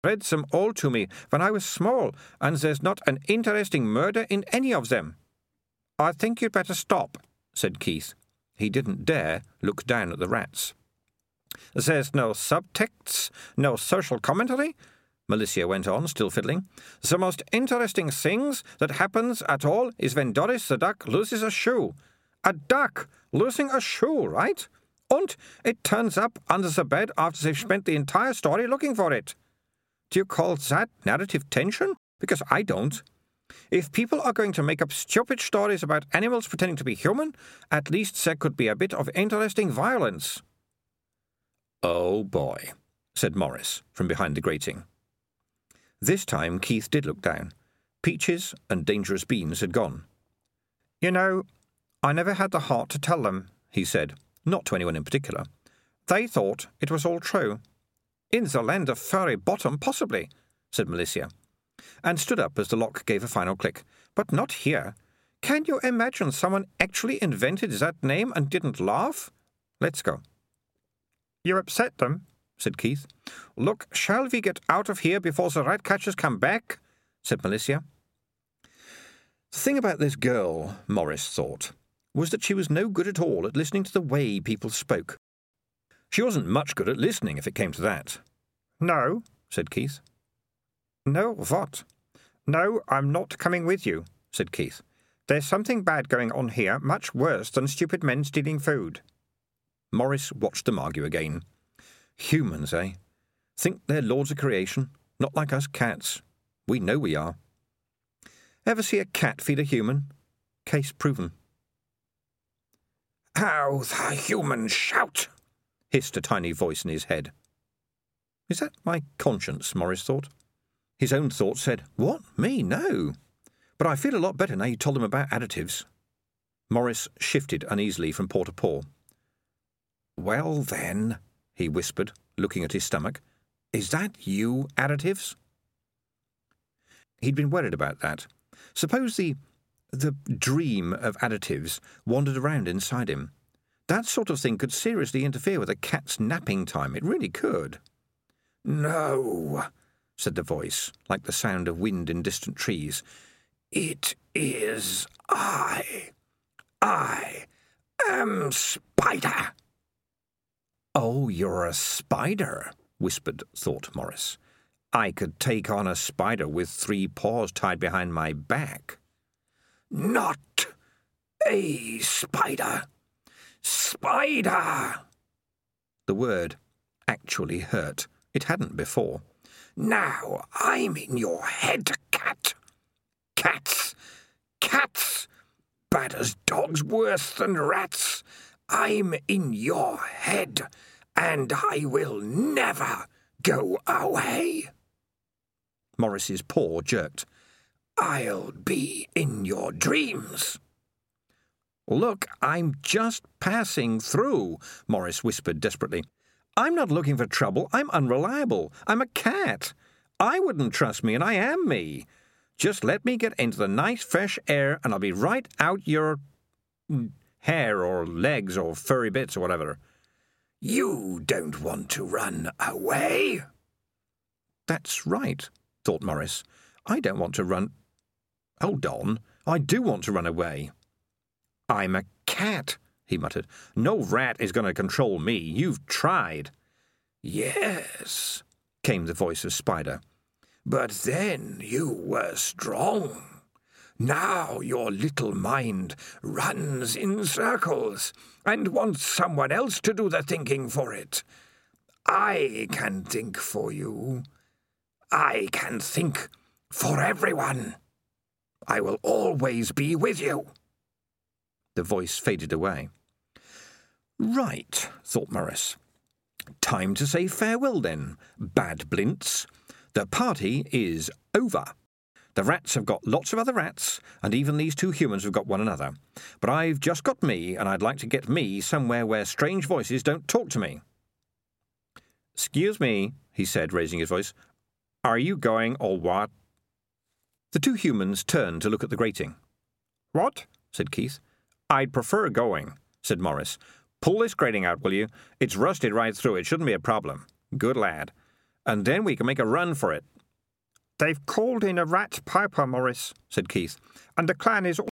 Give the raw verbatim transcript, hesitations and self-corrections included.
read them all to me when I was small, and there's not an interesting murder in any of them." "I think you'd better stop," said Keith. He didn't dare look down at the rats. "There's no subtexts, no social commentary," Malicia went on, still fiddling. "The most interesting things that happens at all is when Doris the duck loses a shoe. A duck losing a shoe, right? And it turns up under the bed after they've spent the entire story looking for it. Do you call that narrative tension? Because I don't. If people are going to make up stupid stories about animals pretending to be human, at least there could be a bit of interesting violence." "Oh, boy," said Morris from behind the grating. This time Keith did look down. Peaches and Dangerous Beans had gone. "You know, I never had the heart to tell them," he said, not to anyone in particular. "They thought it was all true." "In the land of Furry Bottom, possibly," said Malicia, and stood up as the lock gave a final click. "But not here. Can you imagine someone actually invented that name and didn't laugh? Let's go." "You upset them," said Keith. "Look, shall we get out of here before the rat catchers come back?" said Malicia. The thing about this girl, Morris thought, was that she was no good at all at listening to the way people spoke. She wasn't much good at listening, if it came to that. "No," said Keith. "No, what?" "No, I'm not coming with you," said Keith. "There's something bad going on here, much worse than stupid men stealing food." Morris watched them argue again. Humans, eh? Think they're lords of creation, not like us cats. We know we are. Ever see a cat feed a human? Case proven. "How the humans shout!" hissed a tiny voice in his head. Is that my conscience, Morris thought. His own thought said, "What, me? No. But I feel a lot better now you told him about additives." Morris shifted uneasily from paw to paw. "Well, then," he whispered, looking at his stomach, "is that you, additives?" He'd been worried about that. Suppose the the dream of additives wandered around inside him. That sort of thing could seriously interfere with a cat's napping time. It really could. "No," said the voice, like the sound of wind in distant trees. "It is I. I am Spider." "Oh, you're a spider," whispered thought Morris. "I could take on a spider with three paws tied behind my back." "Not a spider. Spider!" The word actually hurt. It hadn't before. "Now I'm in your head, cat. Cats! Cats! Bad as dogs, worse than rats. I'm in your head, and I will never go away." Morris's paw jerked. "I'll be in your dreams." "Look, I'm just passing through," Morris whispered desperately. "I'm not looking for trouble. I'm unreliable. I'm a cat. I wouldn't trust me, and I am me. Just let me get into the nice fresh air, and I'll be right out your hair or legs or furry bits or whatever." "You don't want to run away?" "That's right," thought Morris. "I don't want to run... Hold on, I do want to run away." "I'm a cat," he muttered. "No rat is going to control me. You've tried." "Yes," came the voice of Spider. "But then you were strong. Now your little mind runs in circles and wants someone else to do the thinking for it. I can think for you. I can think for everyone. I will always be with you." The voice faded away. "Right," thought Morris. "Time to say farewell, then, bad blints. The party is over. The rats have got lots of other rats, and even these two humans have got one another. But I've just got me, and I'd like to get me somewhere where strange voices don't talk to me." "Excuse me," he said, raising his voice. "Are you going or what?" The two humans turned to look at the grating. "What?" said Keith. "I'd prefer going," said Morris. "Pull this grating out, will you? It's rusted right through. It shouldn't be a problem." "Good lad." and then we can make a run for it." "They've called in a rat piper, Morris," said Keith, "and the clan is